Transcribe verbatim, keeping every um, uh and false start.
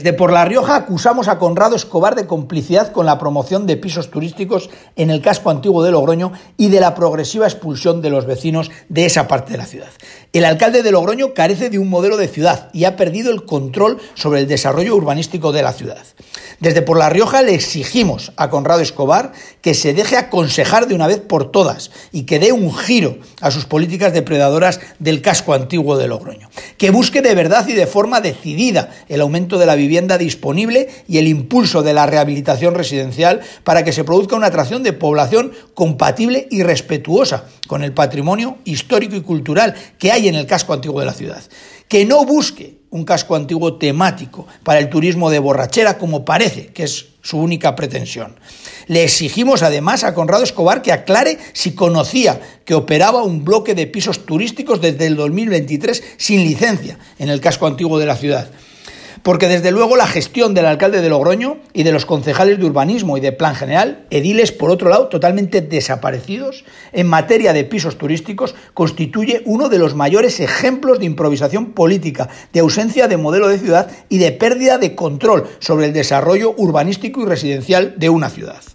Desde Por La Rioja acusamos a Conrado Escobar de complicidad con la promoción de pisos turísticos en el casco antiguo de Logroño y de la progresiva expulsión de los vecinos de esa parte de la ciudad. El alcalde de Logroño carece de un modelo de ciudad y ha perdido el control sobre el desarrollo urbanístico de la ciudad. Desde Por La Rioja le exigimos a Conrado Escobar que se deje aconsejar de una vez por todas y que dé un giro a sus políticas depredadoras del casco antiguo de Logroño. Que busque de verdad y de forma decidida el aumento de la vivienda disponible y el impulso de la rehabilitación residencial para que se produzca una atracción de población compatible y respetuosa con el patrimonio histórico y cultural que hay en el casco antiguo de la ciudad. Que no busque un casco antiguo temático para el turismo de borrachera, como parece que es su única pretensión. Le exigimos además a Conrado Escobar que aclare si conocía que operaba un bloque de pisos turísticos desde el dos mil veintitrés sin licencia en el casco antiguo de la ciudad. Porque desde luego la gestión del alcalde de Logroño y de los concejales de urbanismo y de plan general, ediles por otro lado totalmente desaparecidos en materia de pisos turísticos, constituye uno de los mayores ejemplos de improvisación política, de ausencia de modelo de ciudad y de pérdida de control sobre el desarrollo urbanístico y residencial de una ciudad.